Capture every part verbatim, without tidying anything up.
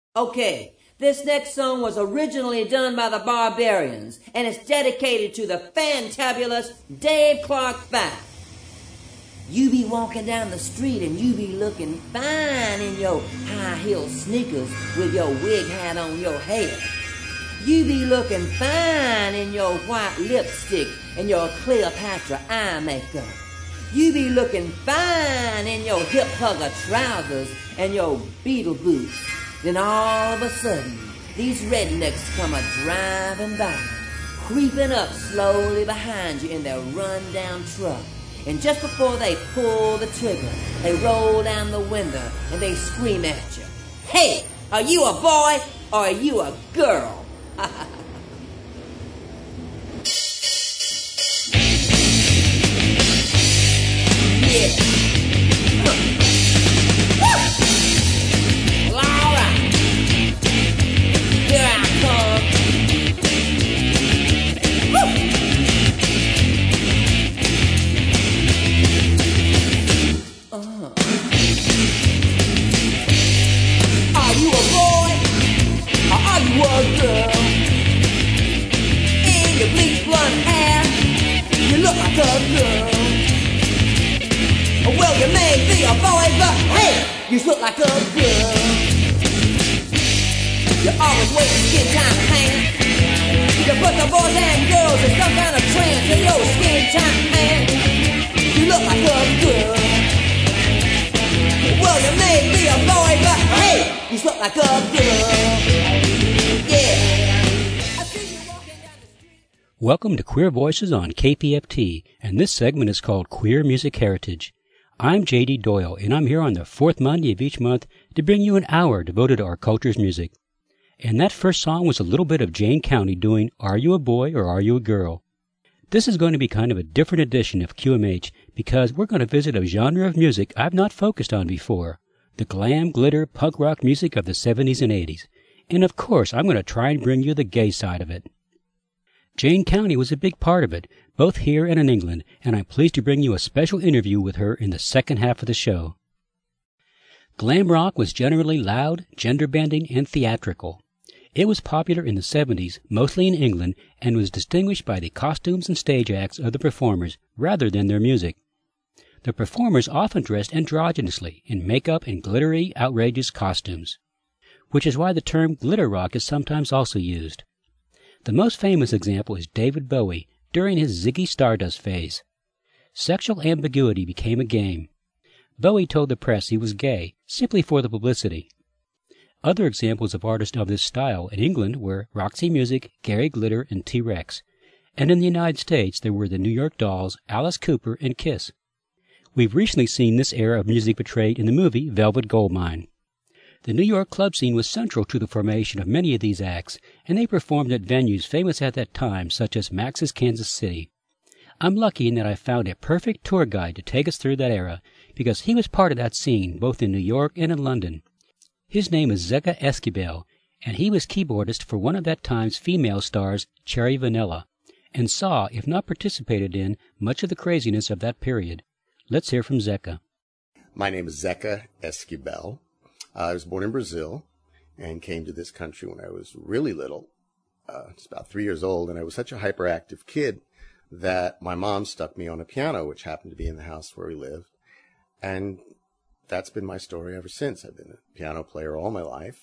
Okay, this next song was originally done by the Barbarians, and it's dedicated to the fantabulous Dave Clark Five. You be walking down the street and you be looking fine in your high-heel sneakers with your wig hat on your head. You be looking fine in your white lipstick and your Cleopatra eye makeup. You be looking fine in your hip hugger trousers and your beetle boots. Then all of a sudden, these rednecks come a driving by, creeping up slowly behind you in their run-down truck. And just before they pull the trigger, they roll down the window and they scream at you. Hey, are you a boy or are you a girl? Yeah. Huh. Well, all right. Here I come. Uh-huh. Are you a boy or are you a girl? In your bleach blonde hair, you look like a girl. Well, you may be a boy, but hey, you look like a girl. You always wear skin tight pants. You put the boys and girls in some kind of trance in your skin tight pants. You look like a girl. Well, you may be a boy, but hey, you look like a girl. Yeah. I see you walking down the street. Welcome to Queer Voices on K P F T, and this segment is called Queer Music Heritage. I'm J D Doyle, and I'm here on the fourth Monday of each month to bring you an hour devoted to our culture's music. And that first song was a little bit of Jane County doing Are You a Boy or Are You a Girl? This is going to be kind of a different edition of Q M H because we're going to visit a genre of music I've not focused on before, the glam, glitter, punk rock music of the seventies and eighties. And of course, I'm going to try and bring you the gay side of it. Jane County was a big part of it, both here and in England, and I'm pleased to bring you a special interview with her in the second half of the show. Glam rock was generally loud, gender-bending, and theatrical. It was popular in the seventies, mostly in England, and was distinguished by the costumes and stage acts of the performers rather than their music. The performers often dressed androgynously in makeup and glittery, outrageous costumes, which is why the term glitter rock is sometimes also used. The most famous example is David Bowie during his Ziggy Stardust phase. Sexual ambiguity became a game. Bowie told the press he was gay, simply for the publicity. Other examples of artists of this style in England were Roxy Music, Gary Glitter, and T-Rex. And in the United States there were the New York Dolls, Alice Cooper, and Kiss. We've recently seen this era of music portrayed in the movie Velvet Goldmine. The New York club scene was central to the formation of many of these acts, and they performed at venues famous at that time, such as Max's Kansas City. I'm lucky in that I found a perfect tour guide to take us through that era, because he was part of that scene, both in New York and in London. His name is Zeka Esquivel, and he was keyboardist for one of that time's female stars, Cherry Vanilla, and saw, if not participated in, much of the craziness of that period. Let's hear from Zeka. My name is Zeka Esquivel. Uh, I was born in Brazil and came to this country when I was really little. Uh, I was about three years old, and I was such a hyperactive kid that my mom stuck me on a piano, which happened to be in the house where we lived. And that's been my story ever since. I've been a piano player all my life,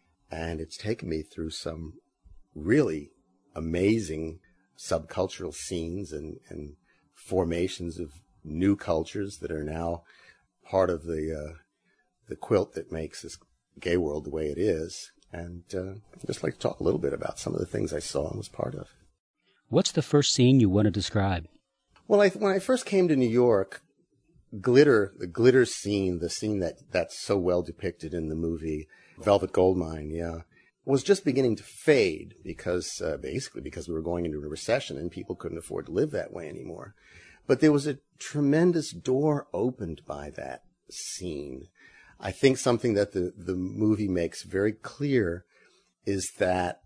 and it's taken me through some really amazing subcultural scenes and, and formations of new cultures that are now part of the uh, the quilt that makes this gay world the way it is. And uh, I'd just like to talk a little bit about some of the things I saw and was part of. What's the first scene you want to describe? Well, I, when I first came to New York, glitter, the glitter scene, the scene that, that's so well depicted in the movie Velvet Goldmine, yeah, was just beginning to fade because, uh, basically because we were going into a recession and people couldn't afford to live that way anymore. But there was a tremendous door opened by that scene. I think something that the, the movie makes very clear is that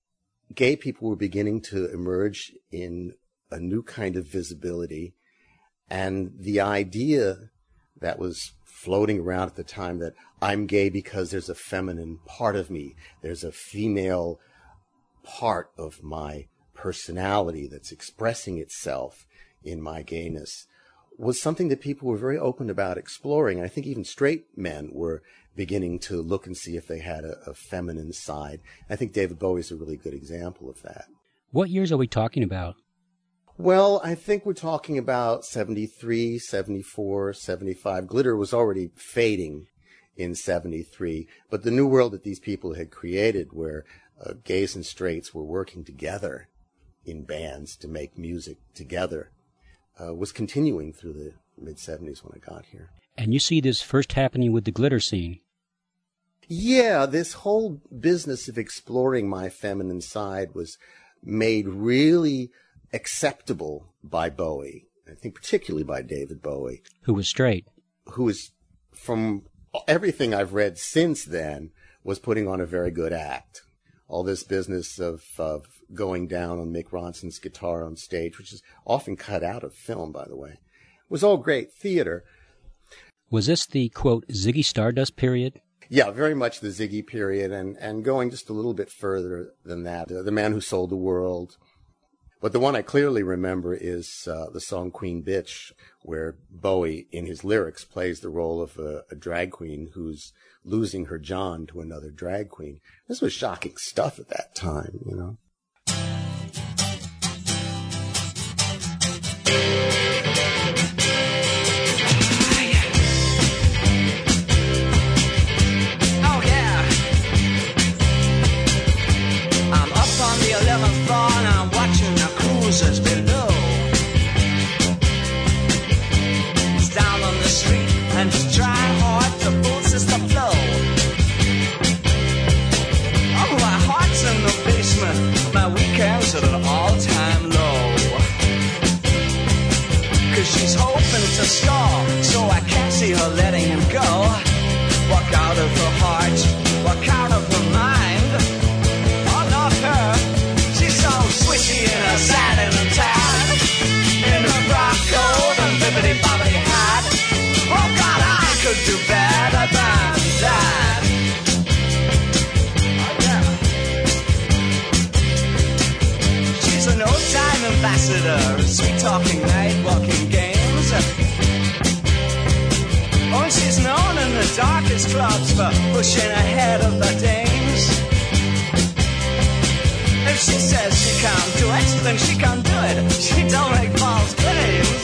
gay people were beginning to emerge in a new kind of visibility, and the idea that was floating around at the time, that I'm gay because there's a feminine part of me. There's a female part of my personality that's expressing itself in my gayness, was something that people were very open about exploring. I think even straight men were beginning to look and see if they had a, a feminine side. I think David Bowie is a really good example of that. What years are we talking about? Well, I think we're talking about seventy-three, seventy-four, seventy-five. Glitter was already fading in seventy-three, but the new world that these people had created, where uh, gays and straights were working together in bands to make music together, uh, was continuing through the mid-seventies when I got here. And you see this first happening with the glitter scene. Yeah, this whole business of exploring my feminine side was made really acceptable by Bowie. I think particularly by David Bowie. Who was straight. Who was, from everything I've read since then, was putting on a very good act. All this business of, of going down on Mick Ronson's guitar on stage, which is often cut out of film, by the way, was all great theater. Was this the, quote, Ziggy Stardust period? Yeah, very much the Ziggy period, and, and going just a little bit further than that. Uh, the Man Who Sold the World. But the one I clearly remember is uh, the song Queen Bitch, where Bowie, in his lyrics, plays the role of a, a drag queen who's losing her John to another drag queen. This was shocking stuff at that time, you know. Below. It's down on the street and just trying hard to boost the flow. Oh, my heart's in the basement, my weekends at an all-time low. Cause she's hoping to score, so I can't see her letting him go. Walk out of her heart, walk out of her mind. Oh, not her. Swishy in her satin and tan, in her frock coat and bibbity bobbity hat. Oh God, I could do better than that. Oh yeah. She's an old-time ambassador, sweet talking, night walking games. Oh, and she's known in the darkest clubs for pushing ahead of the dames. If she says she can't do it, then she can't do it. She don't make false claims.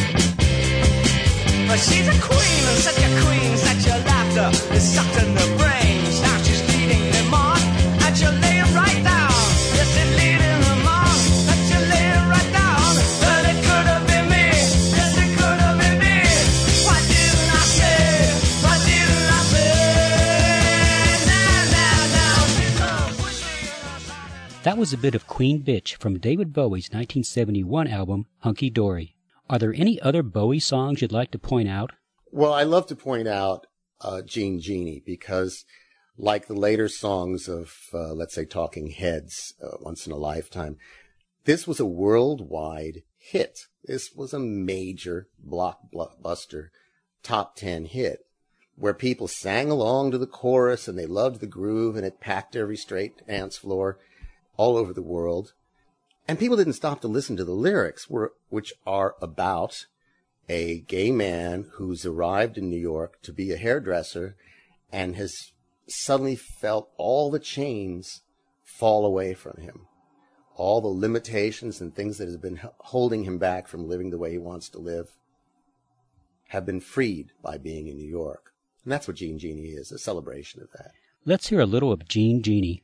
But she's a queen, and such a queen, such a laughter is sucked in the brains. Now she's leading them on, and she'll lay it right down. Yes, she's leading them on, and she'll lay it right down. But it could have been me, yes, it could have been me. Why didn't I say, why didn't I say? Now, now, now, she's so pushy in her body. That was a bit of Queen Bitch from David Bowie's nineteen seventy-one album, Hunky Dory. Are there any other Bowie songs you'd like to point out? Well, I love to point out uh, Jean Genie, because like the later songs of, uh, let's say, Talking Heads, uh, Once in a Lifetime, this was a worldwide hit. This was a major blockbuster top ten hit, where people sang along to the chorus and they loved the groove, and it packed every straight dance floor all over the world. And people didn't stop to listen to the lyrics, which are about a gay man who's arrived in New York to be a hairdresser and has suddenly felt all the chains fall away from him. All the limitations and things that have been holding him back from living the way he wants to live have been freed by being in New York. And that's what Jean Genie is, a celebration of that. Let's hear a little of Jean Genie.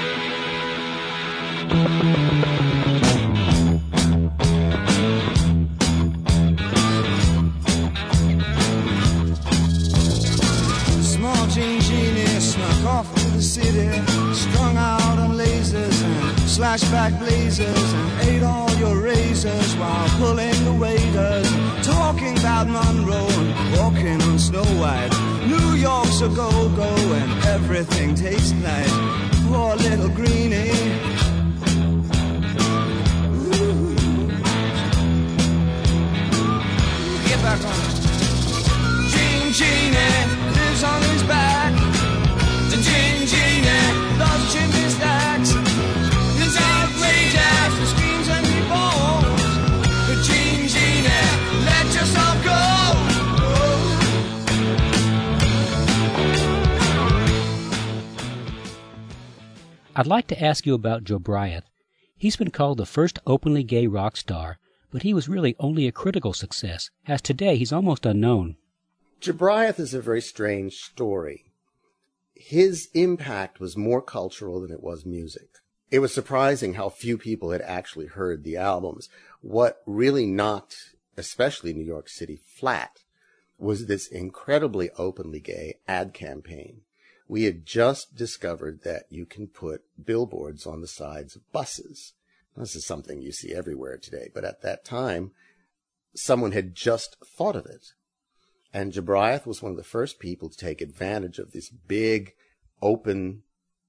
Small Jean Genie snuck off to the city, strung out on lasers and slashback blazers, and ate all your razors while pulling the waiters, talking about Monroe and walking on Snow White. New York's a go-go and everything tastes nice. Poor little greenie. Get back on it. Genie lives on his back. The Gin Genie loves chimney stacks. His outrageous, he screams and he falls. The Gin Genie, let yourself go. I'd like to ask you about Jobriath. He's been called the first openly gay rock star, but he was really only a critical success, as today he's almost unknown. Jobriath is a very strange story. His impact was more cultural than it was music. It was surprising how few people had actually heard the albums. What really knocked, especially New York City, flat was this incredibly openly gay ad campaign. We had just discovered that you can put billboards on the sides of buses. This is something you see everywhere today, but at that time, someone had just thought of it. And Jobriath was one of the first people to take advantage of this big, open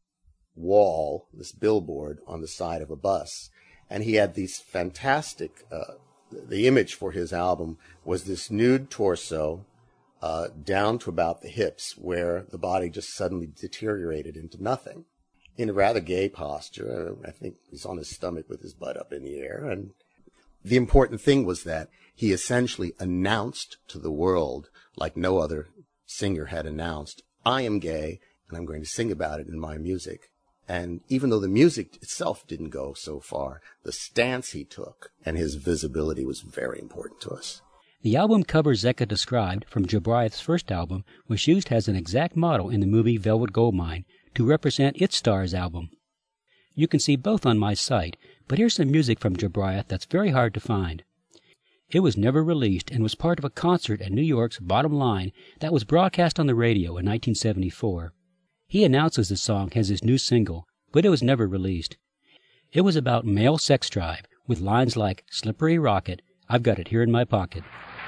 wall, this billboard on the side of a bus. And he had these fantastic, uh, the image for his album was this nude torso, Uh, down to about the hips, where the body just suddenly deteriorated into nothing. In a rather gay posture, I think he's on his stomach with his butt up in the air. And the important thing was that he essentially announced to the world, like no other singer had announced, I am gay, and I'm going to sing about it in my music. And even though the music itself didn't go so far, the stance he took and his visibility was very important to us. The album cover Zecca described from Jobriath's first album was used as an exact model in the movie Velvet Goldmine to represent its star's album. You can see both on my site, but here's some music from Jobriath that's very hard to find. It was never released and was part of a concert at New York's Bottom Line that was broadcast on the radio in nineteen seventy-four. He announces the song as his new single, but it was never released. It was about male sex drive, with lines like, Slippery Rocket, I've got it here in my pocket.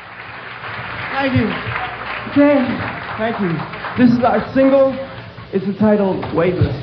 Thank you. Okay, thank you. This is our single. It's entitled Weightless.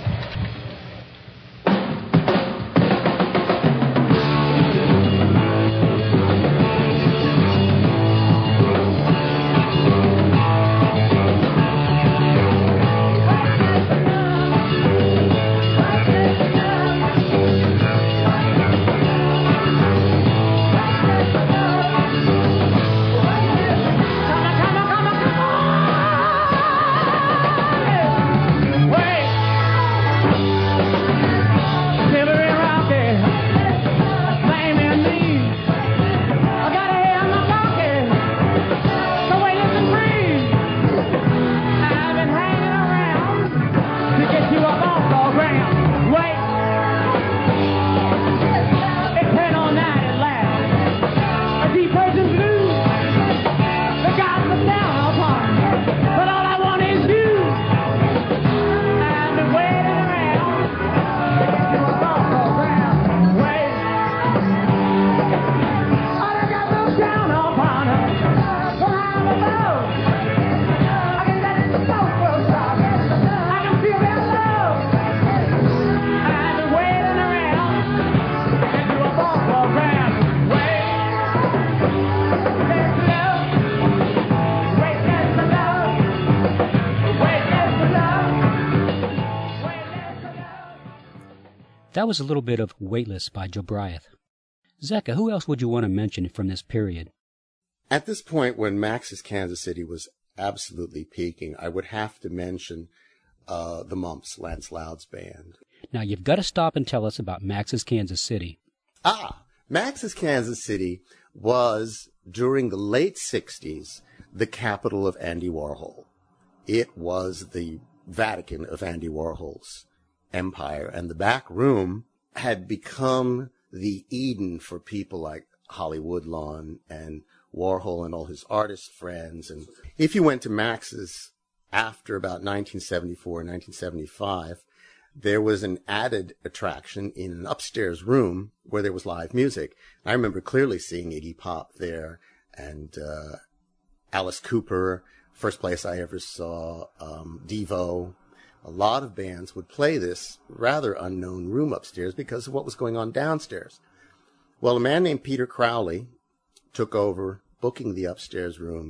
That was a little bit of Weightless by Jobriath. Zecca, who else would you want to mention from this period? At this point, when Max's Kansas City was absolutely peaking, I would have to mention uh, the Mumps, Lance Loud's band. Now, you've got to stop and tell us about Max's Kansas City. Ah, Max's Kansas City was, during the late sixties, the capital of Andy Warhol. It was the Vatican of Andy Warhol's empire, and the back room had become the Eden for people like Holly Woodlawn and Warhol and all his artist friends. And if you went to Max's after about nineteen seventy-four, nineteen seventy-five, there was an added attraction in an upstairs room where there was live music. I remember clearly seeing Iggy Pop there and uh, Alice Cooper, first place I ever saw, um, Devo. A lot of bands would play this rather unknown room upstairs because of what was going on downstairs. Well, a man named Peter Crowley took over booking the upstairs room,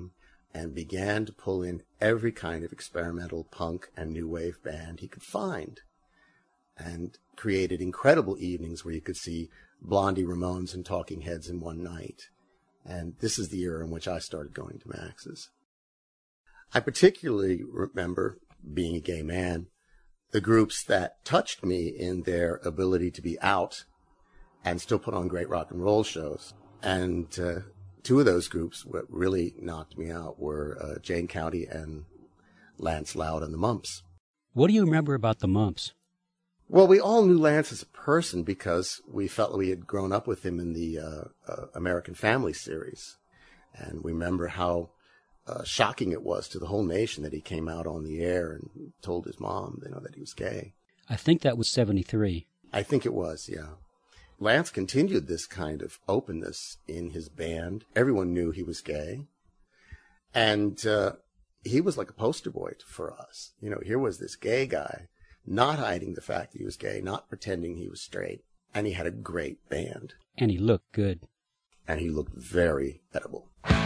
and began to pull in every kind of experimental punk and new wave band he could find, and created incredible evenings where you could see Blondie, Ramones, and Talking Heads in one night. And this is the era in which I started going to Max's. I particularly remember, being a gay man, the groups that touched me in their ability to be out and still put on great rock and roll shows. And uh, two of those groups, what really knocked me out were uh, Jane County and Lance Loud and the Mumps. What do you remember about the Mumps? Well, we all knew Lance as a person because we felt we had grown up with him in the uh, uh, American Family series. And we remember how uh, shocking it was to the whole nation that he came out on the air and told his mom, you know, that he was gay. I think that was seventy-three. I think it was, yeah. Lance continued this kind of openness in his band. Everyone knew he was gay. And uh, he was like a poster boy for us. You know, here was this gay guy, not hiding the fact that he was gay, not pretending he was straight. And he had a great band. And he looked good. And he looked very edible.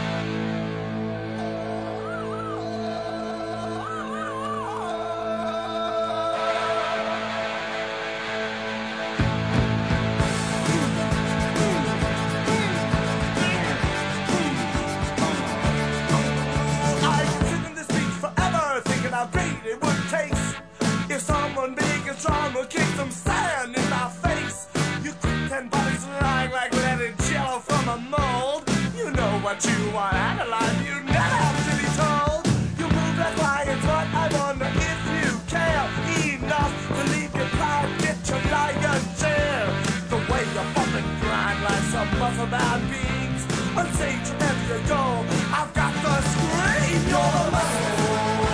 Drama, kick some sand in my face. You quick ten bodies lying like leaded jello from a mold. You know what you want out of life, you never have to be told. You move like lions, but I wonder if you care enough to leave your pride, get your lion jail. The way you fucking grind like some muscle-bound beings. Unsage wherever you go, I've got the scream. You're the muscle.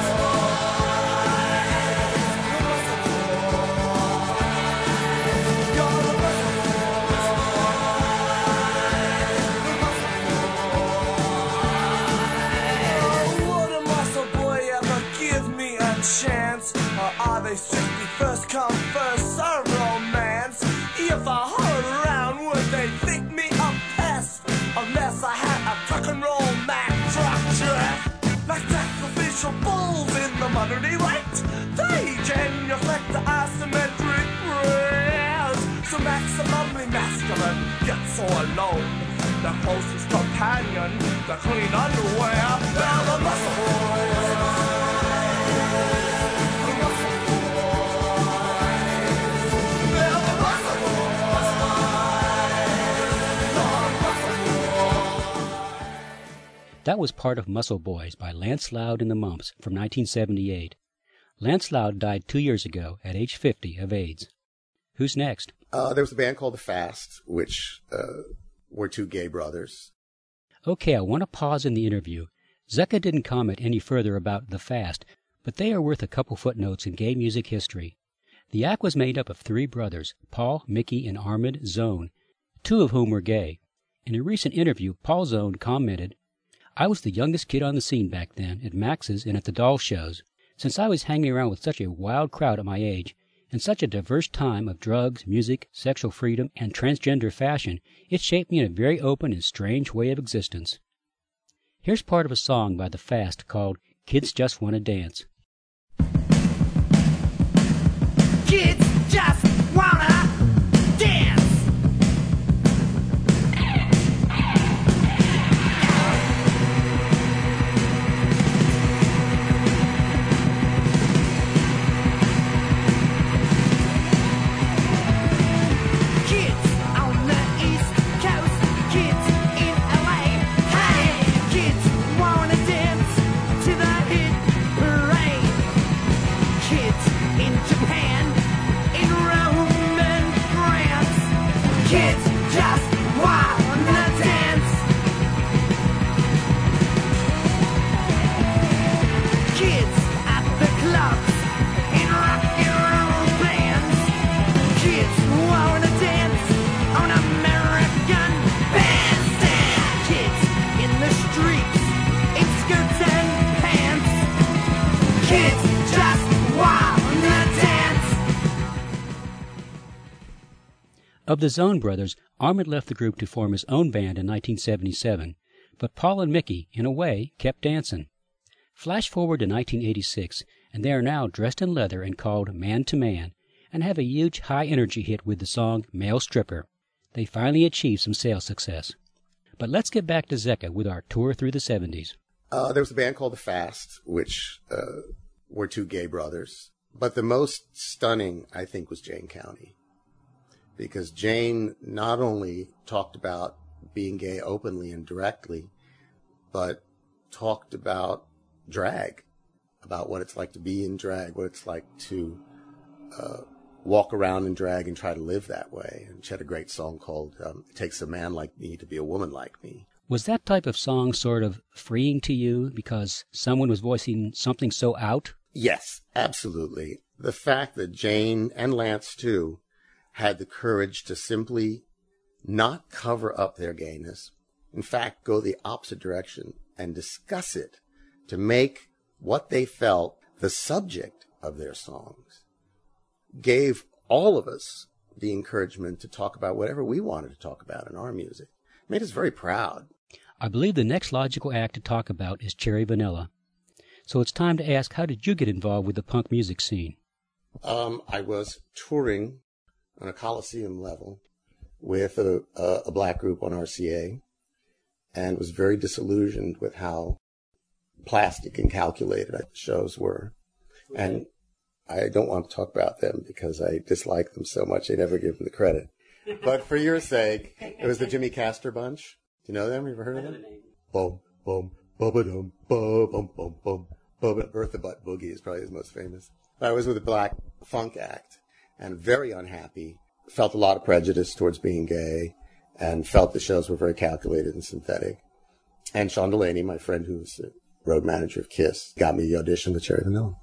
They strictly first come, first serve romance. If I hung around, would they think me a pest? Unless I had a truck and roll Mack truck dress. Like sacrificial bulls in the modernity right. They genuflect the asymmetric rails. So maximally masculine, yet so alone. The closest companion, the clean underwear. They're the muscle boys. That was part of Muscle Boys by Lance Loud and the Mumps from nineteen seventy-eight. Lance Loud died two years ago at age fifty of AIDS. Who's next? Uh, there was a band called The Fast, which uh, were two gay brothers. Okay, I want to pause in the interview. Zecca didn't comment any further about The Fast, but they are worth a couple footnotes in gay music history. The act was made up of three brothers, Paul, Mickey, and Armand Zone, two of whom were gay. In a recent interview, Paul Zone commented, I was the youngest kid on the scene back then, at Max's and at the doll shows. Since I was hanging around with such a wild crowd at my age, and such a diverse time of drugs, music, sexual freedom, and transgender fashion, it shaped me in a very open and strange way of existence. Here's part of a song by The Fast called Kids Just Wanna Dance. Kids just wanna dance. Of the Zone brothers, Armand left the group to form his own band in nineteen seventy-seven, But Paul and Mickey, in a way, kept dancing. Flash forward to nineteen eighty-six, and they are now dressed in leather and called Man to Man, and have a huge high-energy hit with the song Male Stripper. They finally achieved some sales success. But let's get back to Zecca with our tour through the seventies. Uh, there was a band called The Fast, which uh, were two gay brothers. But the most stunning, I think, was Jane County. Because Jane not only talked about being gay openly and directly, but talked about drag, about what it's like to be in drag, what it's like to uh, walk around in drag and try to live that way. And she had a great song called um, It Takes a Man Like Me to Be a Woman Like Me. Was that type of song sort of freeing to you because someone was voicing something so out? Yes, absolutely. The fact that Jane, and Lance too, had the courage to simply not cover up their gayness, in fact, go the opposite direction and discuss it to make what they felt the subject of their songs, gave all of us the encouragement to talk about whatever we wanted to talk about in our music. It made us very proud. I believe the next logical act to talk about is Cherry Vanilla. So it's time to ask, how did you get involved with the punk music scene? Um, I was touring on a Coliseum level with a, a, a black group on R C A, and was very disillusioned with how plastic and calculated the shows were. And I don't want to talk about them because I dislike them so much. I never give them the credit. But for your sake, it was the Jimmy Castor Bunch. Do you know them? Have you ever heard of them? Boom, boom, ba-ba-dum, ba-bum, bum, bum, ba-ba. Bertha Butt Boogie is probably his most famous. I was with a black funk act and very unhappy, felt a lot of prejudice towards being gay, and felt the shows were very calculated and synthetic. And Sean Delaney, my friend who was the road manager of KISS, got me the audition with Cherry Vanilla.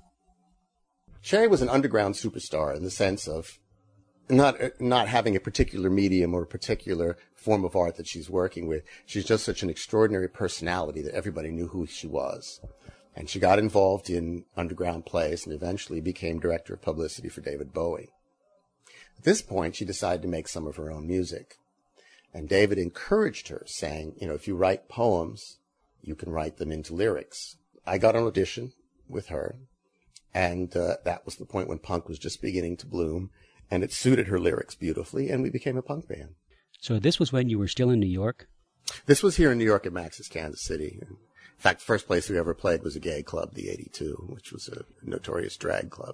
Cherry was an underground superstar in the sense of not not having a particular medium or a particular form of art that she's working with. She's just such an extraordinary personality that everybody knew who she was. And she got involved in underground plays and eventually became director of publicity for David Bowie. At this point, she decided to make some of her own music. And David encouraged her, saying, you know, if you write poems, you can write them into lyrics. I got an audition with her, and uh, that was the point when punk was just beginning to bloom, and it suited her lyrics beautifully, and we became a punk band. So this was when you were still in New York? This was here in New York at Max's Kansas City. In fact, the first place we ever played was a gay club, the eighty-two, which was a notorious drag club.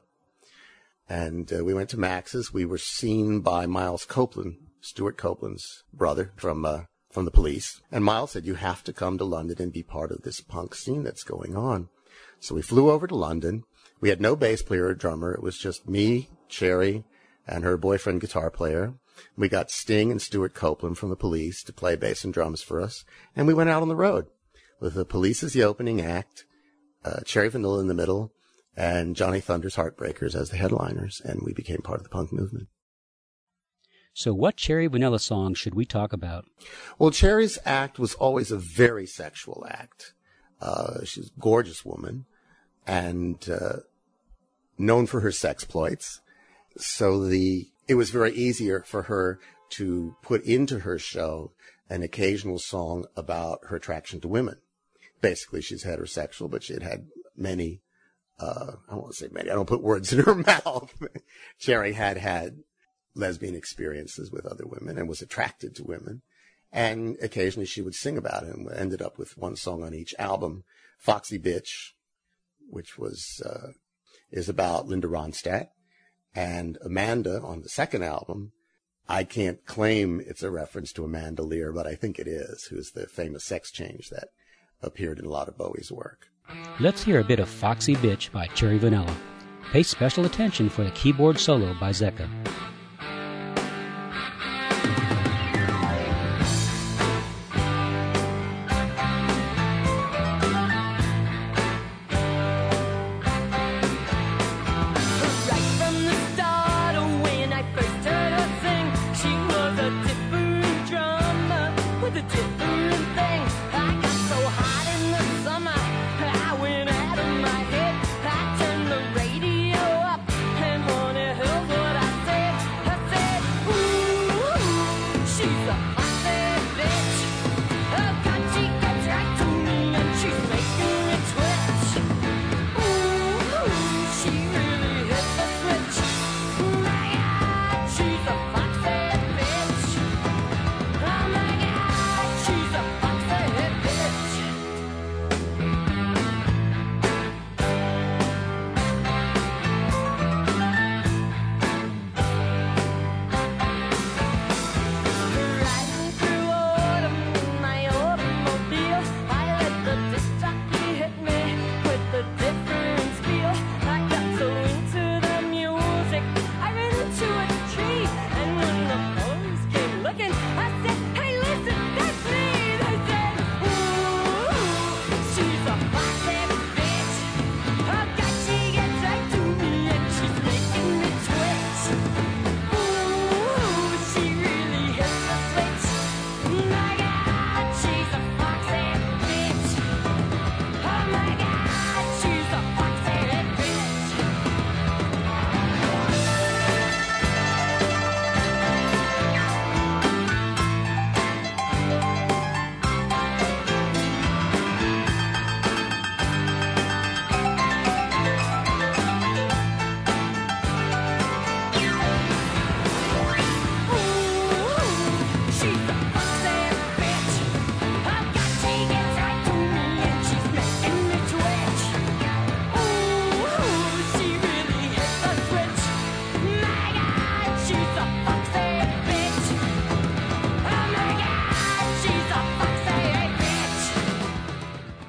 And uh, we went to Max's. We were seen by Miles Copeland, Stuart Copeland's brother from uh, from the Police. And Miles said, you have to come to London and be part of this punk scene that's going on. So we flew over to London. We had no bass player or drummer. It was just me, Cherry, and her boyfriend guitar player. We got Sting and Stuart Copeland from the Police to play bass and drums for us. And we went out on the road with the Police as the opening act, uh, Cherry Vanilla in the middle, and Johnny Thunder's Heartbreakers as the headliners. And we became part of the punk movement. So what Cherry Vanilla song should we talk about? Well, Cherry's act was always a very sexual act. Uh, she's a gorgeous woman and uh, known for her sexploits. So the it was very easier for her to put into her show an occasional song about her attraction to women. Basically, she's heterosexual, but she had had many, uh, I don't want to say many, I don't put words in her mouth. Cherry had had lesbian experiences with other women and was attracted to women. And occasionally she would sing about it and ended up with one song on each album. Foxy Bitch, which was, uh, is about Linda Ronstadt. And Amanda on the second album, I can't claim it's a reference to Amanda Lear, but I think it is, who's the famous sex change that appeared in a lot of Bowie's work. Let's hear a bit of Foxy Bitch by Cherry Vanilla. Pay special attention for the keyboard solo by Zecca. I turned the radio up, and honey, here's what I say.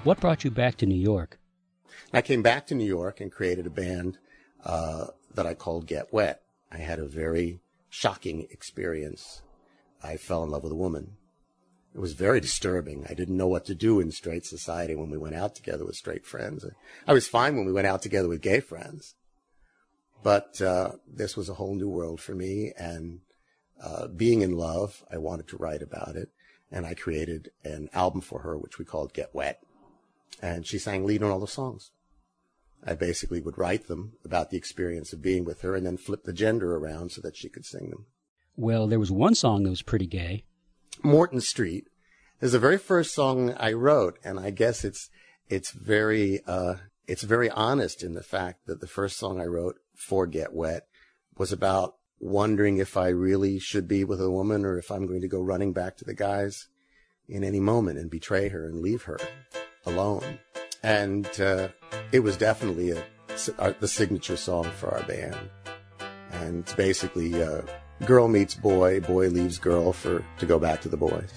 What brought you back to New York? I came back to New York and created a band uh, that I called Get Wet. I had a very shocking experience. I fell in love with a woman. It was very disturbing. I didn't know what to do in straight society when we went out together with straight friends. I was fine when we went out together with gay friends. But uh, this was a whole new world for me. And uh, being in love, I wanted to write about it. And I created an album for her, which we called Get Wet. And she sang lead on all the songs. I basically would write them about the experience of being with her and then flip the gender around so that she could sing them. Well, there was one song that was pretty gay. Morton Street is the very first song I wrote, and I guess it's it's very uh, it's very honest in the fact that the first song I wrote for Get Wet was about wondering if I really should be with a woman or if I'm going to go running back to the guys in any moment and betray her and leave her alone. And uh, it was definitely a, a, the signature song for our band. And it's basically uh, girl meets boy, boy leaves girl for to go back to the boys.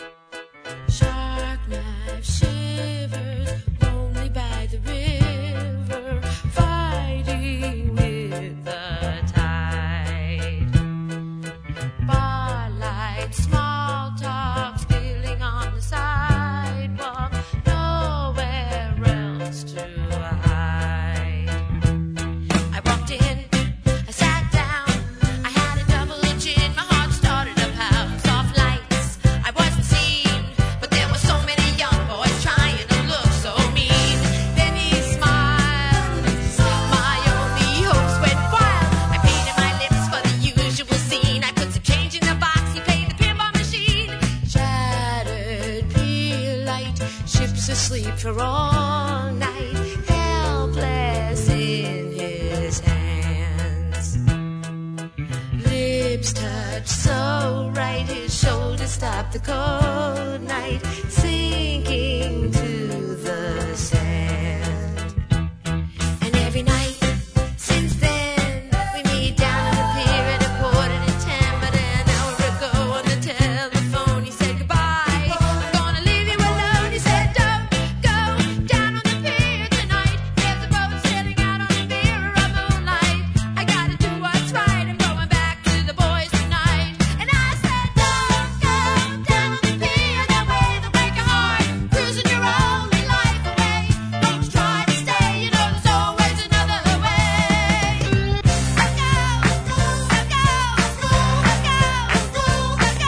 Shark knife shivers lonely by the river, fighting with the tide. Bar lights, small talk, spilling on the sidewalk, nowhere else to hide. I walked in, I sat down, I had a double chin, my heart started to pound. Soft lights, I wasn't seen, but there were so many young boys trying to look so mean. Then he smiled, my only hopes went wild. I painted my lips for the usual scene. I put some change in the box, he paid the pinball machine. Shattered peel light, ships asleep for all night, helpless in his hands. Lips touched so right, his shoulders stopped the cold night, sinking to the sand. And every night since then, we meet down at the pier at a quarter to ten. But an hour ago on the telephone, he said goodbye. I'm gonna leave you alone. He said, don't go down on the pier tonight. There's a boat sailing out on the mirror of moonlight. I gotta do what's right. I'm going back to the boys tonight. And I said, don't go down on the pier. That way they'll break your heart. Cruising your only life away. Don't try to stay. You know there's always another way. Look out, look out, look out, look out, look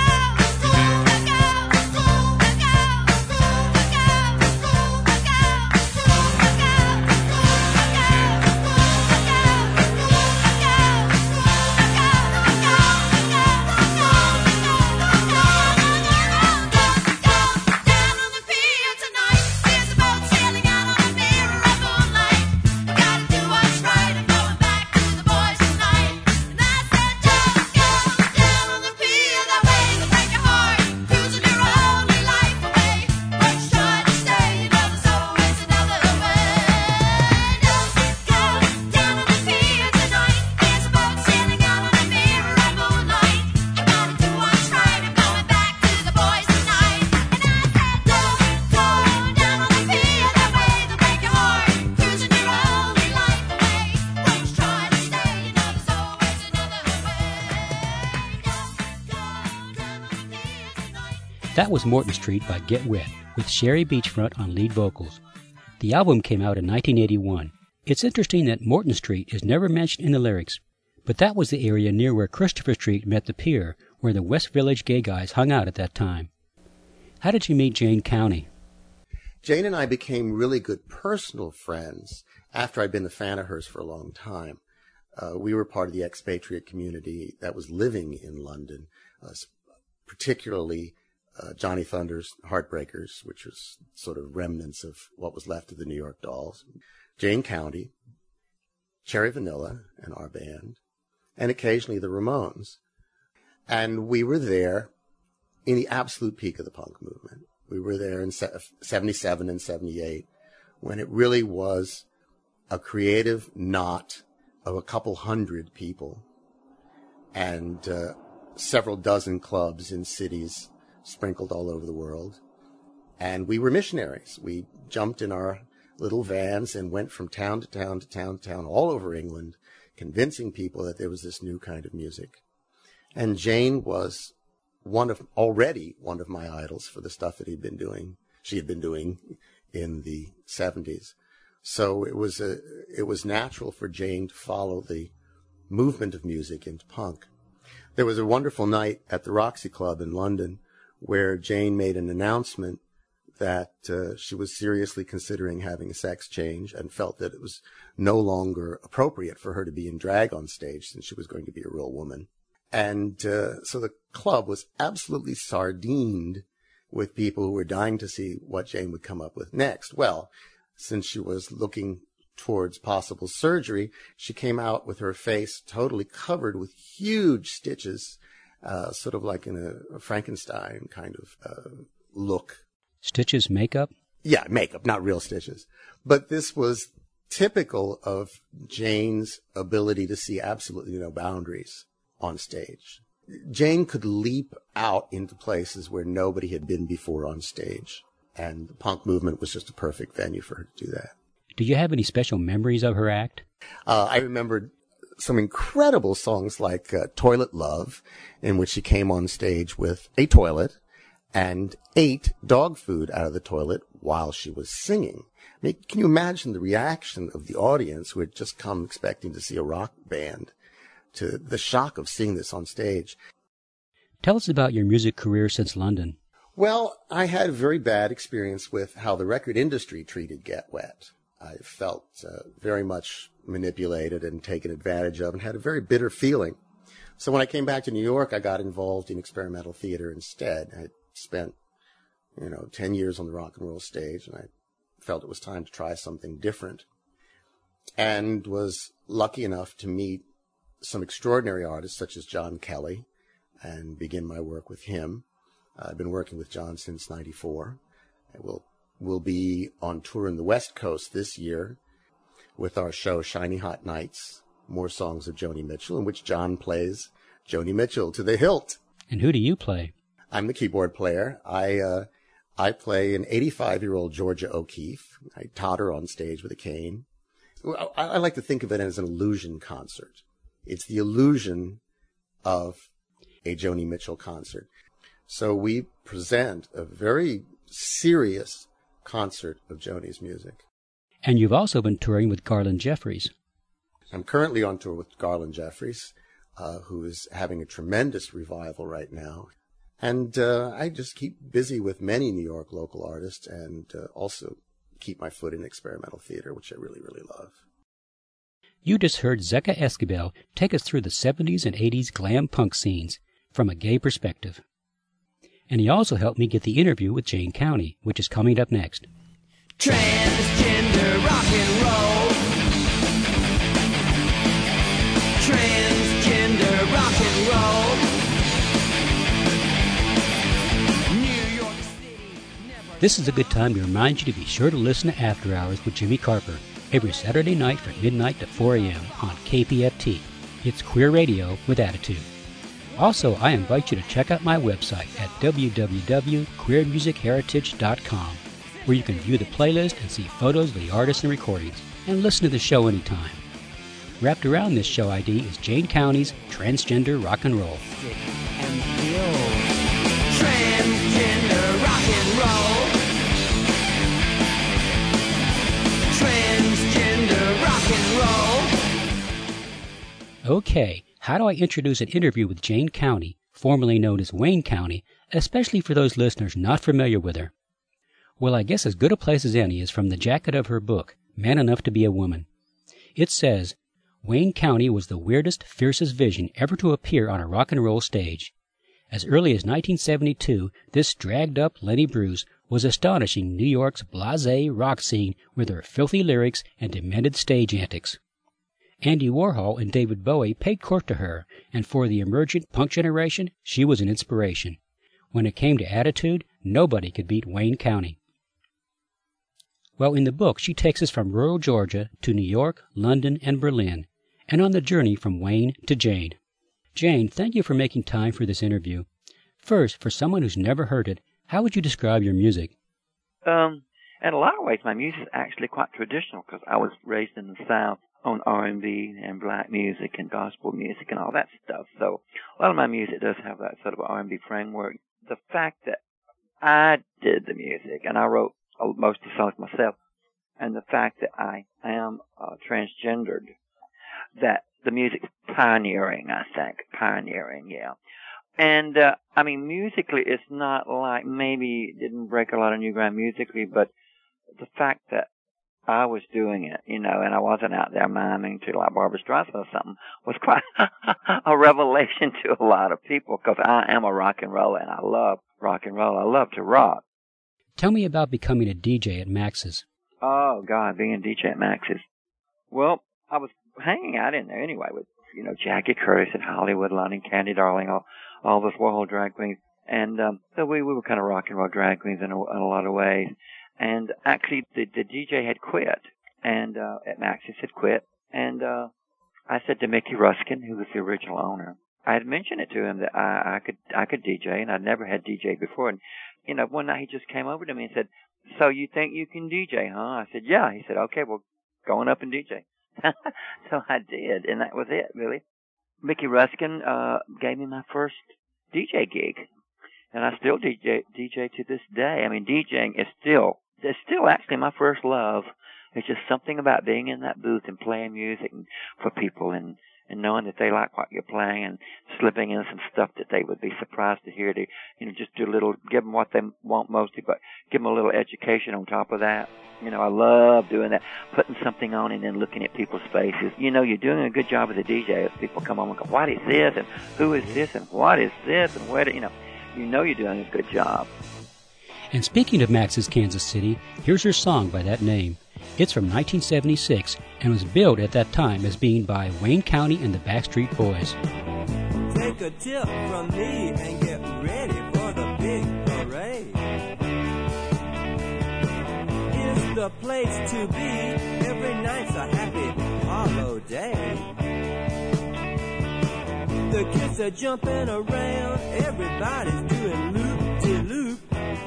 down on the pier tonight. There's a boat sailing out on the mirror of moonlight. I gotta do what's right. I'm going back to the boys tonight. And I said, don't go down on the pier. That way they'll break your heart. Cruising your only life away. Don't try to stay. You know there's always another way. Don't go down on the pier tonight. There's a boat sailing out on the mirror of moonlight. I gotta do what's right. I'm going back to the boys tonight. And I said, don't go down on the pier. That way they'll break your heart. Cruising your only life away. Don't try to stay. You know there's always another way. Don't go down on the pier tonight. That was Morton Street by Get Wet, with Sherry Beachfront on lead vocals. The album came out in nineteen eighty-one. It's interesting that Morton Street is never mentioned in the lyrics, but that was the area near where Christopher Street met the pier, where the West Village gay guys hung out at that time. How did you meet Jane County? Jane and I became really good personal friends after I'd been a fan of hers for a long time. Uh, we were part of the expatriate community that was living in London, uh, s- particularly uh, Johnny Thunder's Heartbreakers, which was sort of remnants of what was left of the New York Dolls, Jane County, Cherry Vanilla, and our band, and occasionally the Ramones. And we were there in the absolute peak of the punk movement. We were there in seventy-seven and seventy-eight when it really was a creative knot of a couple hundred people and uh, several dozen clubs in cities sprinkled all over the world. And we were missionaries. We jumped in our little vans and went from town to town to town to town all over England, convincing people that there was this new kind of music. And Jane was one of already one of my idols for the stuff that he'd been doing. She had been doing in the seventies. So it was a it was natural for Jane to follow the movement of music into punk. There was a wonderful night at the Roxy Club in London where Jane made an announcement that uh, she was seriously considering having a sex change and felt that it was no longer appropriate for her to be in drag on stage since she was going to be a real woman. And uh, so the club was absolutely sardined with people who were dying to see what Jane would come up with next. Well, since she was looking towards possible surgery, she came out with her face totally covered with huge stitches, uh, sort of like in a, a Frankenstein kind of uh, look. Stitches, makeup? Yeah, makeup, not real stitches. But this was typical of Jane's ability to see absolutely no boundaries on stage. Jane could leap out into places where nobody had been before on stage. And the punk movement was just a perfect venue for her to do that. Do you have any special memories of her act? Uh, I remembered some incredible songs like uh, Toilet Love, in which she came on stage with a toilet and ate dog food out of the toilet while she was singing. I mean, can you imagine the reaction of the audience who had just come expecting to see a rock band to the shock of seeing this on stage? Tell us about your music career since London. Well, I had a very bad experience with how the record industry treated Get Wet. I felt uh, very much manipulated and taken advantage of and had a very bitter feeling. So when I came back to New York, I got involved in experimental theater instead. I spent, you know, ten years on the rock and roll stage, and I felt it was time to try something different. And was lucky enough to meet some extraordinary artists such as John Kelly and begin my work with him. I've been working with John since ninety-four. I will will be on tour in the West Coast this year with our show Shiny Hot Nights, More Songs of Joni Mitchell, in which John plays Joni Mitchell to the hilt. And who do you play? I'm the keyboard player. I uh, I play an eighty-five-year-old Georgia O'Keeffe. I totter on stage with a cane. I, I like to think of it as an illusion concert. It's the illusion of a Joni Mitchell concert. So we present a very serious concert of Joni's music. And you've also been touring with Garland Jeffries. I'm currently on tour with Garland Jeffries, uh, who is having a tremendous revival right now. And uh, I just keep busy with many New York local artists and uh, also keep my foot in experimental theater, which I really, really love. You just heard Zeka Esquivel take us through the seventies and eighties glam punk scenes from a gay perspective. And he also helped me get the interview with Jane County, which is coming up next. Transgender rock and roll. Transgender rock and roll. New York City. Never This is a good time to remind you to be sure to listen to After Hours with Jimmy Carper every Saturday night from midnight to four a.m. on K P F T. It's queer radio with attitude. Also, I invite you to check out my website at w w w dot queer music heritage dot com, where you can view the playlist and see photos of the artists and recordings, and listen to the show anytime. Wrapped around this show I D is Jane County's Transgender Rock and Roll. and fuel. Transgender rock and roll. Transgender rock and roll. Okay, how do I introduce an interview with Jane County, formerly known as Wayne County, especially for those listeners not familiar with her? Well, I guess as good a place as any is from the jacket of her book, Man Enough to Be a Woman. It says, Wayne County was the weirdest, fiercest vision ever to appear on a rock and roll stage. As early as nineteen seventy-two, this dragged-up Lenny Bruce was astonishing New York's blasé rock scene with her filthy lyrics and demented stage antics. Andy Warhol and David Bowie paid court to her, and for the emergent punk generation, she was an inspiration. When it came to attitude, nobody could beat Wayne County. Well, in the book, she takes us from rural Georgia to New York, London, and Berlin, and on the journey from Wayne to Jane. Jane, thank you for making time for this interview. First, for someone who's never heard it, how would you describe your music? Um, in a lot of ways, my music is actually quite traditional because I was raised in the South on R and B and black music and gospel music and all that stuff. So a lot of my music does have that sort of R and B framework. The fact that I did the music and I wrote most of the songs myself, and the fact that I am uh, transgendered, that the music's pioneering, I think. Pioneering, yeah. And, uh, I mean, musically, it's not like maybe it didn't break a lot of new ground musically, but the fact that I was doing it, you know, and I wasn't out there miming to like Barbra Streisand or something was quite a revelation to a lot of people because I am a rock and roller and I love rock and roll. I love to rock. Tell me about becoming a D J at Max's. Oh, God, being a D J at Max's. Well, I was hanging out in there anyway with, you know, Jackie Curtis and Hollywood London, Candy Darling, all, all those Warhol drag queens. And um, so we, we were kind of rock and roll drag queens in a, in a lot of ways. And actually, the, the D J had quit, and uh, at Max's had quit. And uh, I said to Mickey Ruskin, who was the original owner, I had mentioned it to him that I, I could I could D J, and I'd never had D J before. And you know, one night he just came over to me and said, "So you think you can D J, huh?" I said, "Yeah." He said, "Okay, well, go on up and D J." So I did, and that was it, really. Mickey Ruskin uh, gave me my first D J gig, and I still D J D J to this day. I mean, DJing is still it's still actually my first love. It's just something about being in that booth and playing music and, for people and, and knowing that they like what you're playing and slipping in some stuff that they would be surprised to hear. To, you know, just do a little, give them what they want mostly, but give them a little education on top of that. You know, I love doing that, putting something on and then looking at people's faces. You know, you're doing a good job as a D J. If people come on and go, what is this? And who is this? And what is this? And where do, you know, you know you're doing a good job. And speaking of Max's Kansas City, here's her song by that name. It's from nineteen seventy-six and was billed at that time as being by Wayne County and the Backstreet Boys. Take a tip from me and get ready for the big parade. It's the place to be. Every night's a happy hollow day. The kids are jumping around. Everybody's doing loop-de-loop.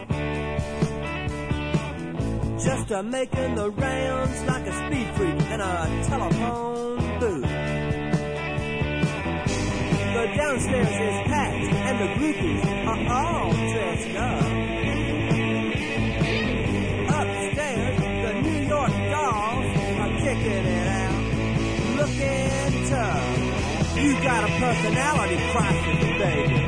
Just a making the rounds like a speed freak in a telephone booth. The downstairs is packed and the groupies are all dressed up. Upstairs, the New York dolls are kicking it out, looking tough. You got a personality crisis, baby.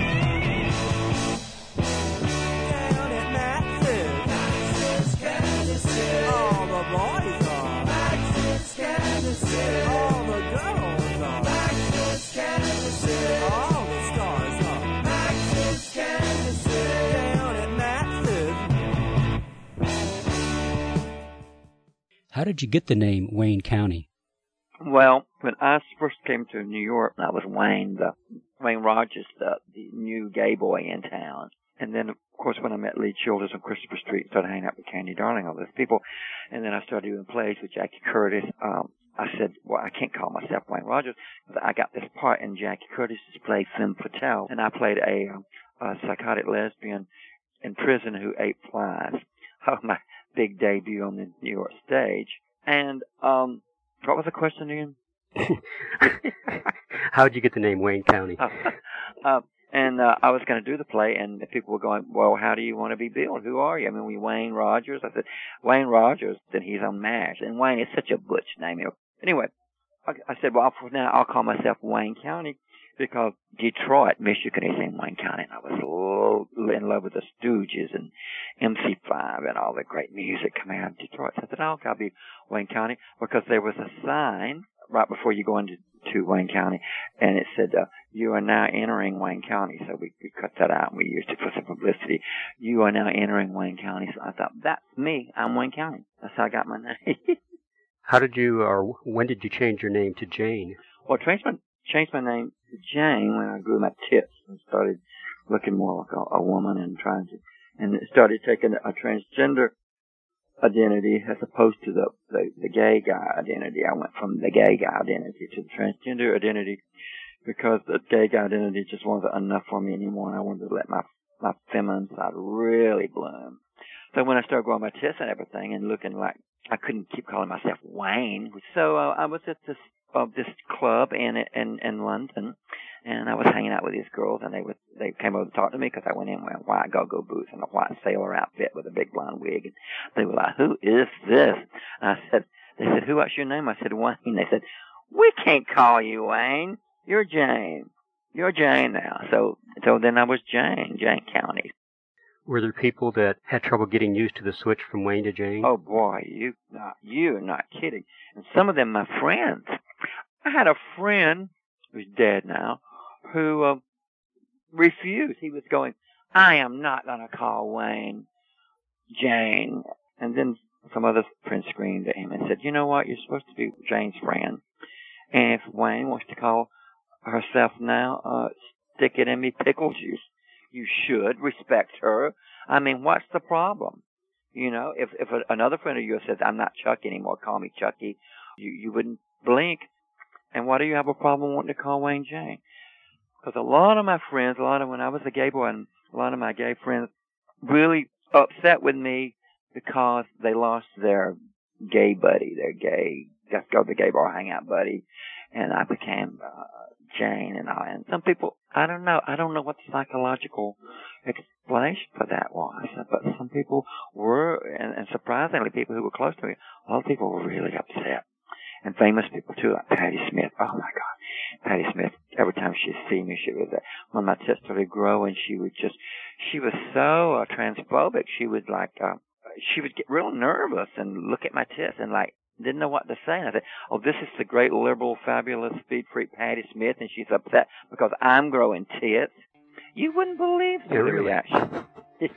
Down at Max's, Kansas City. All the boys are Max's, Kansas City. All the girls are Max's, Kansas City. All the stars are Max's, Kansas City. Down at Max's. How did you get the name Wayne County? Well, when I first came to New York, I was Wayne, the Wayne Rogers, the, the new gay boy in town. And then, of course, when I met Lee Childers on Christopher Street, started hanging out with Candy Darling, all those people. And then I started doing plays with Jackie Curtis. Um, I said, well, I can't call myself Wayne Rogers, but I got this part in Jackie Curtis's play, Femme Fatale. And I played a, a psychotic lesbian in prison who ate flies. Oh, my big debut on the New York stage. And, um, what was the question again? How'd you get the name Wayne County? uh, and uh, I was going to do the play, and people were going, well, how do you want to be billed? Who are you? I mean, were you Wayne Rogers? I said, Wayne Rogers, then he's on MASH. And Wayne is such a butch name. Anyway, I, I said, well, for now, I'll call myself Wayne County because Detroit, Michigan is in Wayne County. And I was in love with the Stooges and M C five and all the great music coming out of Detroit. So I said, oh, I'll be Wayne County because there was a sign right before you go into to Wayne County, and it said, uh, you are now entering Wayne County. So we, we cut that out and we used it for some publicity. You are now entering Wayne County. So I thought, that's me. I'm Wayne County. That's how I got my name. How did you, or when did you change your name to Jane? Well, I changed my, changed my name to Jane when I grew my tits and started looking more like a, a woman and trying to, and started taking a transgender identity as opposed to the, the, the gay guy identity. I went from the gay guy identity to the transgender identity because the gay guy identity just wasn't enough for me anymore, and I wanted to let my, my feminine side really bloom. So when I started growing my tits and everything and looking like I couldn't keep calling myself Wayne, so uh, I was at this uh, this club in in in London, and I was hanging out with these girls, and they would they came over to talk to me because I went in wearing white go-go boots and a white sailor outfit with a big blonde wig, and they were like, "Who is this?" And I said, "They said, who? What's your name?" I said, "Wayne." They said, "We can't call you Wayne. You're Jane. You're Jane now." So so then I was Jane, Jane County. Were there people that had trouble getting used to the switch from Wayne to Jane? Oh boy, you not you are not kidding. And some of them my friends. I had a friend who's dead now who uh, refused. He was going, "I am not going to call Wayne Jane." And then some other friends screamed at him and said, "You know what? You're supposed to be Jane's friend. And if Wayne wants to call herself now, uh, stick it in me pickle juice. You should respect her. I mean, what's the problem? You know, if if a, another friend of yours says, 'I'm not Chucky anymore, call me Chucky,' you, you wouldn't blink. And why do you have a problem wanting to call Wayne Jane?" Because a lot of my friends, a lot of when I was a gay boy, and a lot of my gay friends really upset with me because they lost their gay buddy, their gay, just go to the gay bar, hang out buddy, and I became uh, Jane and all. And some people, I don't know, I don't know what the psychological explanation for that was, but some people were, and, and surprisingly, people who were close to me, a lot of people were really upset. And famous people too, like Patti Smith. Oh my God, Patti Smith. Every time she'd see me, she was uh, when my tits started growing, she would just, she was so uh, transphobic. She would like, uh, she would get real nervous and look at my tits and like didn't know what to say. And I said, "Oh, this is the great liberal, fabulous speed freak Patti Smith, and she's upset because I'm growing tits." You wouldn't believe the Yeah, really. reaction.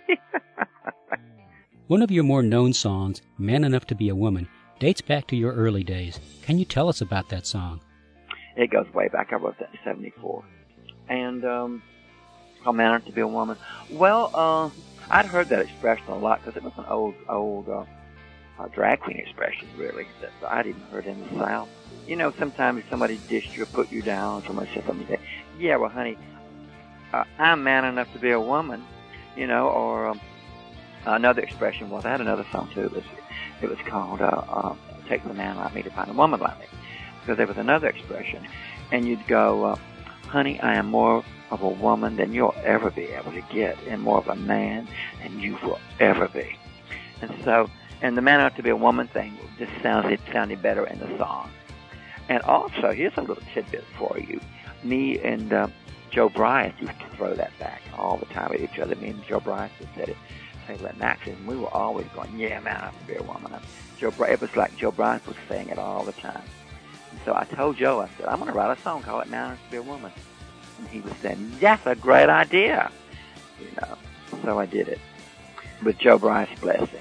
One of your more known songs, Man Enough to Be a Woman, dates back to your early days. Can you tell us about that song? It goes way back. I wrote that in seventy-four. And, um, called Man Enough to Be a Woman. Well, uh, I'd heard that expression a lot because it was an old, old, uh, uh, drag queen expression, really, that I'd even heard in the South. You know, sometimes somebody dished you or put you down, somebody said something, you say, "Yeah, well, honey, uh, I'm man enough to be a woman," you know, or, um, another expression was, I had another song too, it was, it was called, uh, uh, "Take a man like me to find a woman like me." Because there was another expression, and you'd go, uh, "Honey, I am more of a woman than you'll ever be able to get, and more of a man than you will ever be." And so, and the man ought to be a woman thing just sounds, it sounded better in the song. And also, here's a little tidbit for you. Me and uh, Joe Bryce used to throw that back all the time at each other. Me and Joe Bryce would say it, say let Max, and we were always going, "Yeah, man, I have to be a woman." Joe Bryce, it was like Joe Bryce was saying it all the time. And so I told Joe, I said, "I'm going to write a song called it Man Enough to Be a Woman." And he was saying, "That's a great idea." You know, so I did it with Joe Bryce's blessing.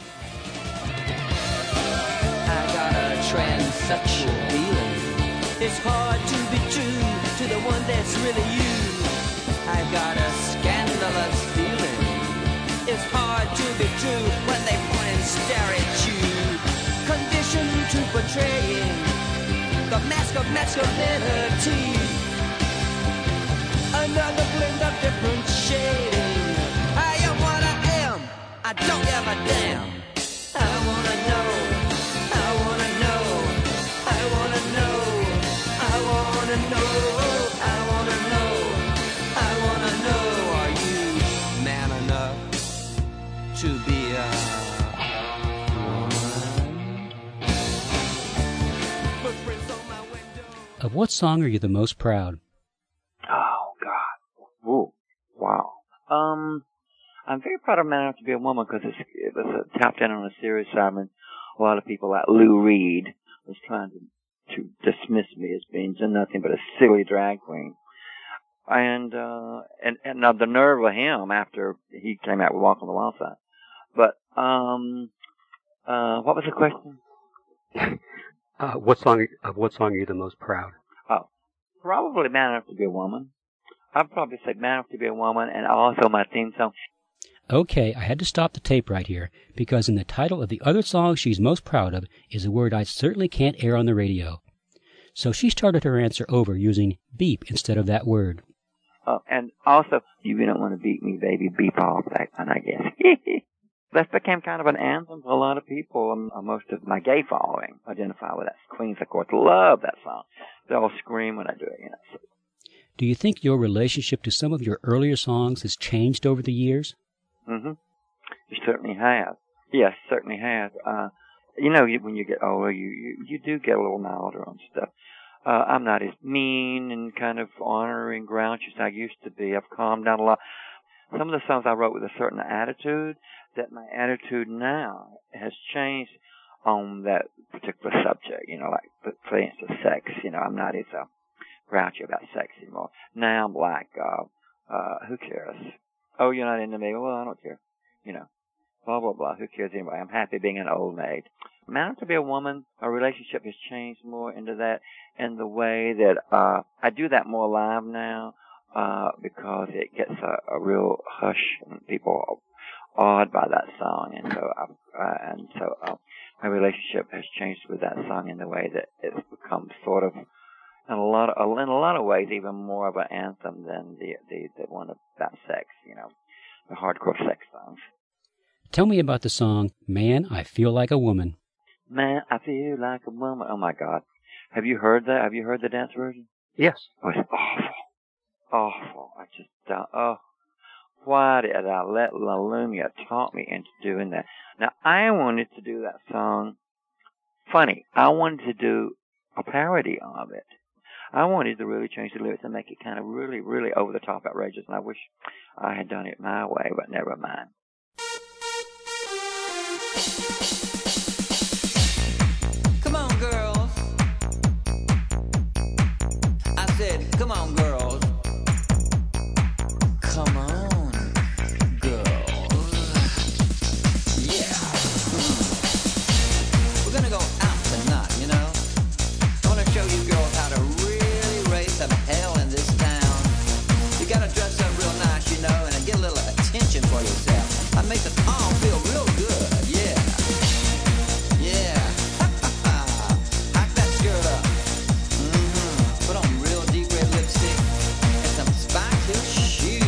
I got a transsexual feeling. It's hard to be true to the one that's really you. I've got a scandalous feeling. It's hard to be true when they point and stare at you. Conditioned to portraying the mask of masculinity. Another blend of different shading. I am what I am. I don't give a damn. I wanna know. I wanna know. I wanna know. I wanna know. I wanna know. I wanna know. Are you man enough to be a woman? Footprints on my window. Of what song are you the most proud? Oh, God. Ooh, wow. Um, I'm very proud of Man Enough to Be a Woman because it was a tapped in on a serious side. I mean, a lot of people like Lou Reed was trying to, to dismiss me as being nothing but a silly drag queen. And, uh, and, and now the nerve of him after he came out with Walk on the Wild Side. But, um, uh, what was the question? Uh, what song? Of what song are you the most proud? Oh, probably Man Enough to Be a Woman. I'd probably say Man Enough to Be a Woman, and also my theme song. Okay, I had to stop the tape right here, because in the title of the other song she's most proud of is a word I certainly can't air on the radio. So she started her answer over using beep instead of that word. Oh, and also, you don't want to beat me, baby, beep off that one, I guess. that became kind of an anthem for a lot of people. Um, uh, most of my gay following identify with that. Queens, of course, love that song. They all scream when I do it, you know. So, Do you think your relationship to some of your earlier songs has changed over the years? mm-hmm. It certainly has. Yes, certainly has. Uh, you know, you, when you get older, you, you, you do get a little milder on stuff. Uh, I'm not as mean and kind of ornery and grouchy as I used to be. I've calmed down a lot. Some of the songs I wrote with a certain attitude, that my attitude now has changed on that particular subject. You know, like, for instance, sex. You know, I'm not as uh, grouchy about sex anymore. Now I'm like, uh, uh, who cares? Oh, you're not into me? Well, I don't care. You know, blah, blah, blah. Who cares anyway? I'm happy being an old maid. Now to be a woman, our relationship has changed more into that, and the way that uh, I do that more live now. Uh, because it gets a, a real hush and people are awed by that song, and so I've, uh, and so uh, my relationship has changed with that song in the way that it's become sort of, in a lot of, in a lot of ways, even more of an anthem than the the, the one about sex, you know, the hardcore sex songs. Tell me about the song "Man, I Feel Like a Woman." Man, I feel like a woman. Oh my God, have you heard that? Have you heard the dance version? Yes. Oh, it's awful. Awful. I just, uh, oh, why did I let La Lumia talk me into doing that? Now, I wanted to do that song funny. I wanted to do a parody of it. I wanted to really change the lyrics and make it kind of really, really over-the-top outrageous, and I wish I had done it my way, but never mind. Come on, girls. I said, come on, girls. Come on, girls. Yeah. We're gonna go out tonight, you know. I wanna show you girls how to really raise some hell in this town. You gotta dress up real nice, you know, and get a little attention for yourself. I make us all feel real good, yeah. Yeah. Hike that skirt up. Mm-hmm. Put on real deep red lipstick and some spiked heel shoes.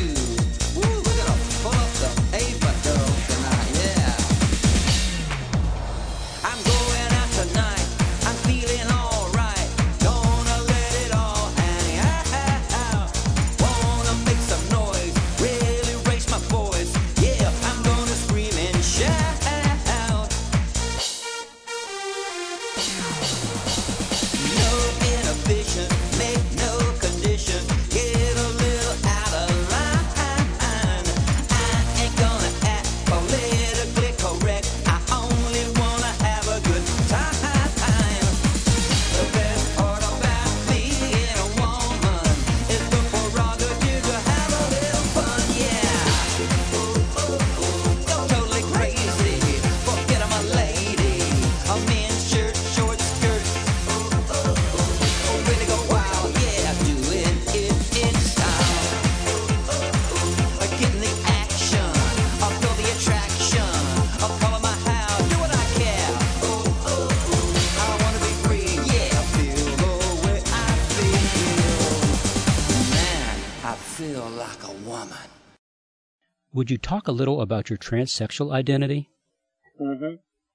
Would you talk a little about your transsexual identity? Mm-hmm.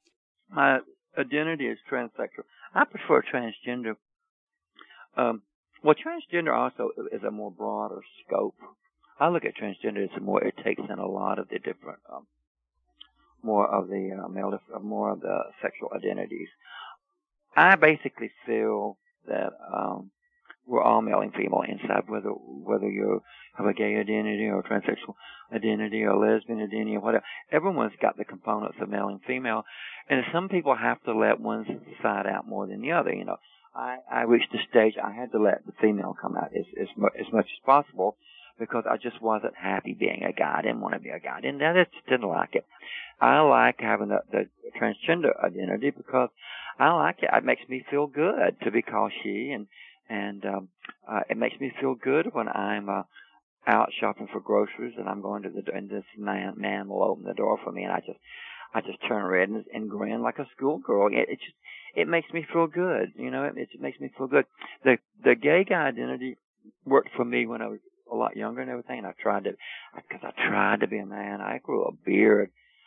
My identity is transsexual. I prefer transgender. Um, well, transgender also is a more broader scope. I look at transgender as a more, it takes in a lot of the different, um, more of the uh, male, more of the sexual identities. I basically feel that um, we're all male and female inside, whether whether you have a gay identity or a transsexual identity or a lesbian identity or whatever. Everyone's got the components of male and female, and some people have to let one side out more than the other. You know, I, I reached the stage I had to let the female come out as as, mu- as much as possible because I just wasn't happy being a guy. I didn't want to be a guy. I didn't, I just didn't like it. I like having the, the transgender identity because I like it. It makes me feel good to be called she, and and um, uh, it makes me feel good when I'm uh, out shopping for groceries and I'm going to the door, and this man man will open the door for me, and I just I just turn red and, and grin like a schoolgirl. It, it just it makes me feel good, you know. It, it just makes me feel good. The the gay guy identity worked for me when I was a lot younger and everything, and I tried to because I tried to be a man. I grew a beard.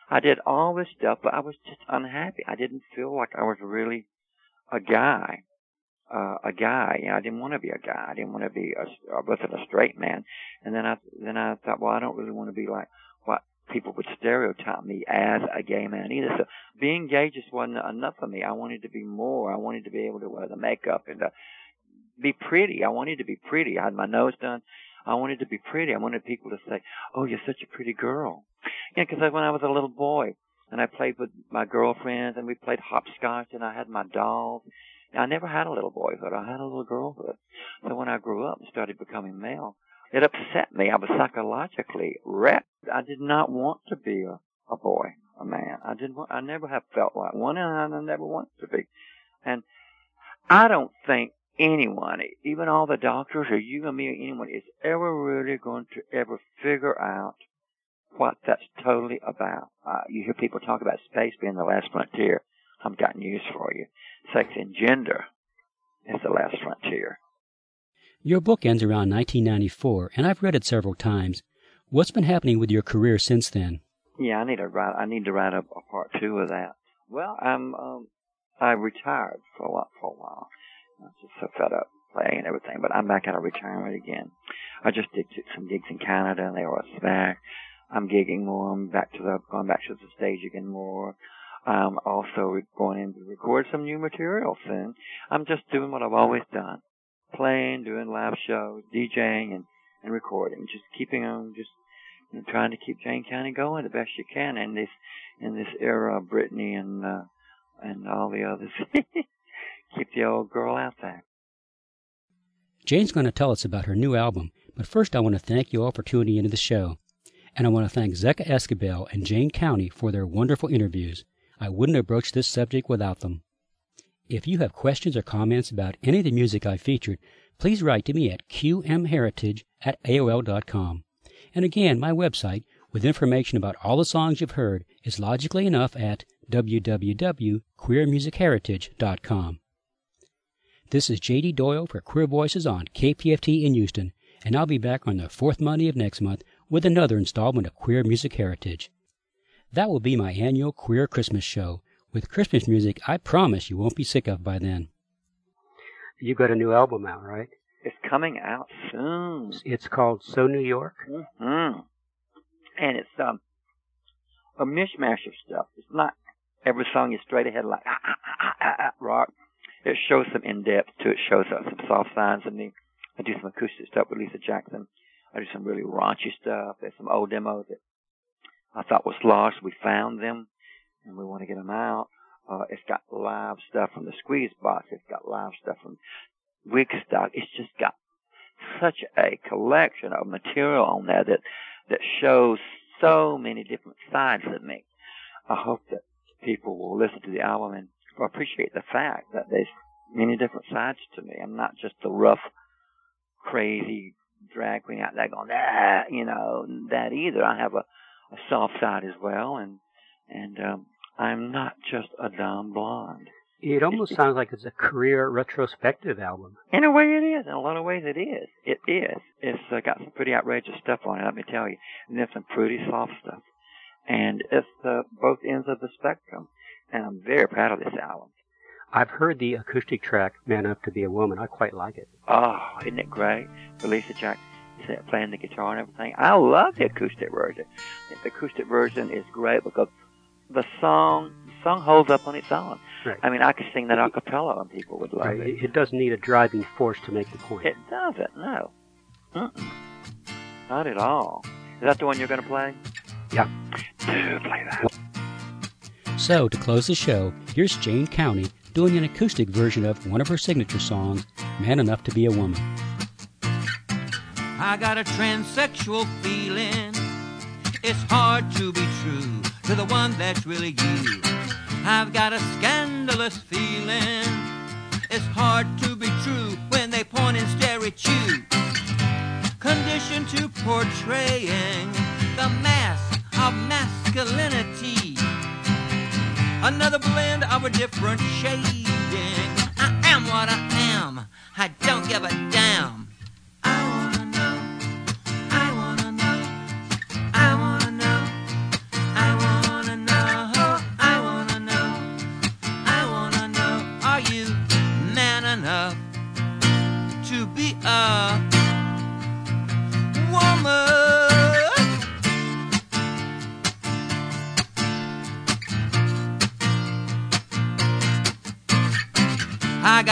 I did all this stuff, but I was just unhappy. I didn't feel like I was really a guy. Uh, a guy. You know, I didn't want to be a guy. I didn't want to be a, I wasn't a straight man. And then I, then I thought, well, I don't really want to be like what people would stereotype me as a gay man either. So being gay just wasn't enough for me. I wanted to be more. I wanted to be able to wear the makeup and to be pretty. I wanted to be pretty. I had my nose done. I wanted to be pretty. I wanted people to say, oh, you're such a pretty girl. Yeah, because when I was a little boy and I played with my girlfriends and we played hopscotch and I had my dolls, I never had a little boyhood. I had a little girlhood. So when I grew up and started becoming male, it upset me. I was psychologically wrecked. I did not want to be a, a boy, a man. I didn't want, I never have felt like one, and I never wanted to be. And I don't think anyone, even all the doctors or you or me or anyone, is ever really going to ever figure out what that's totally about. Uh, you hear people talk about space being the last frontier. I've got news for you. Sex and gender is the last frontier. Your book ends around nineteen ninety-four, and I've read it several times. What's been happening with your career since then? Yeah, I need to write. I need to write a, a part two of that. Well, I'm um, I retired for a while. For a while. I was just so fed up playing and everything, but I'm back out of retirement again. I just did some gigs in Canada, and they were a smack. I'm gigging more. I'm back to the going back to the stage again more. I'm also going in to record some new material soon. I'm just doing what I've always done. Playing, doing live shows, DJing, and, and recording. Just keeping on, just you know, trying to keep Jane County going the best you can in this in this era of Brittany and uh, and all the others. Keep the old girl out there. Jane's going to tell us about her new album, but first I want to thank you all for tuning into the show. And I want to thank Zecca Esquivel and Jane County for their wonderful interviews. I wouldn't have broached this subject without them. If you have questions or comments about any of the music I featured, please write to me at q m heritage at a o l dot com. And again, my website, with information about all the songs you've heard, is logically enough at w w w dot queer music heritage dot com. This is J D Doyle for Queer Voices on K P F T in Houston, and I'll be back on the fourth Monday of next month with another installment of Queer Music Heritage. That will be my annual Queer Christmas show, with Christmas music I promise you won't be sick of by then. You've got a new album out, right? It's coming out soon. It's called So New York? Mm-hmm. And it's um a mishmash of stuff. It's not every song is straight ahead like ah, ah, ah, ah, ah, rock. It shows some in-depth to it. It shows uh, some soft sides of me. I do some acoustic stuff with Lisa Jackson. I do some really raunchy stuff. There's some old demos that I thought was lost. We found them, and we want to get them out. Uh, it's got live stuff from the Squeeze Box. It's got live stuff from Wigstock. It's just got such a collection of material on there that that shows so many different sides of me. I hope that people will listen to the album and appreciate the fact that there's many different sides to me. I'm not just the rough, crazy drag queen out there going, ah, you know, that either. I have a, a soft side as well, and and um, I'm not just a dumb blonde. It almost sounds like it's a career retrospective album. In a way it is. In a lot of ways it is. It is. It's uh, got some pretty outrageous stuff on it, let me tell you. And there's some pretty soft stuff. And it's uh, both ends of the spectrum. And I'm very proud of this album. I've heard the acoustic track, Man Up to Be a Woman. I quite like it. Oh, isn't it great? For Lisa Jackson playing the guitar and everything. I love the acoustic version. I think the acoustic version is great because the song the song holds up on its own. Right. I mean, I could sing that a cappella and people would love right. it. It doesn't need a driving force to make the point. It doesn't, no. Mm-mm. Not at all. Is that the one you're going to play? Yeah. Do play that. So, to close the show, here's Jane County doing an acoustic version of one of her signature songs, Man Enough to Be a Woman. I got a transsexual feeling. It's hard to be true to the one that's really you. I've got a scandalous feeling. It's hard to be true when they point and stare at you. Conditioned to portraying the mask of masculinity. Another blend of a different shading. I am what I am. I don't give a damn. I wanna know. I wanna know. I wanna know. I wanna know.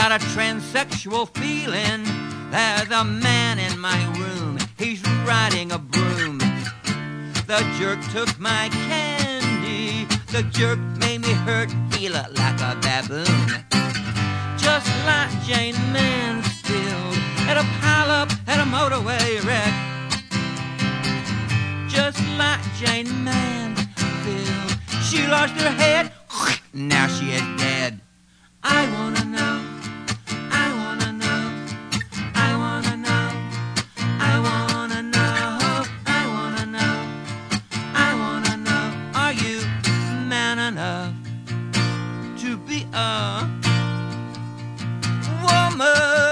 got a transsexual feeling. There's a man in my room. He's riding a broom. The jerk took my candy. The jerk made me hurt. He looked like a baboon. Just like Jane Mansfield at a pileup at a motorway wreck. Just like Jane Mansfield, she lost her head. Now she is dead. I wanna know. I wanna know. I wanna know. I wanna know. I wanna know. I wanna know. Are you man enough to be a woman?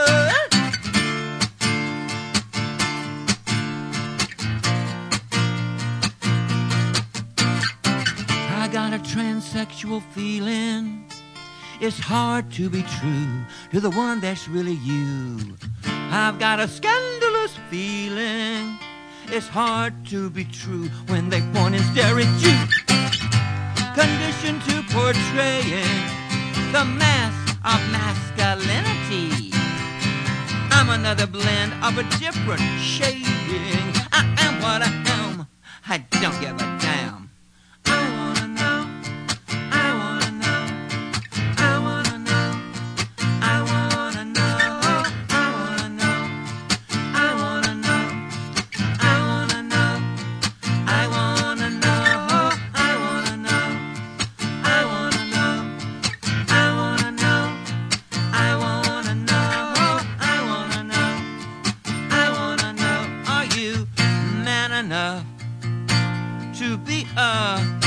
I got a transsexual feeling. It's hard to be true to the one that's really you. I've got a scandalous feeling. It's hard to be true when they point and stare at you. Conditioned to portraying the mask of masculinity. I'm another blend of a different shading. I am what I am. I don't give a damn. I wanna know. I wanna know. I wanna know. I wanna know. I wanna know. I wanna know. I wanna know. I wanna know. I wanna know. I wanna know. I wanna know. I wanna know. I wanna know. I wanna know. Are you man enough to be a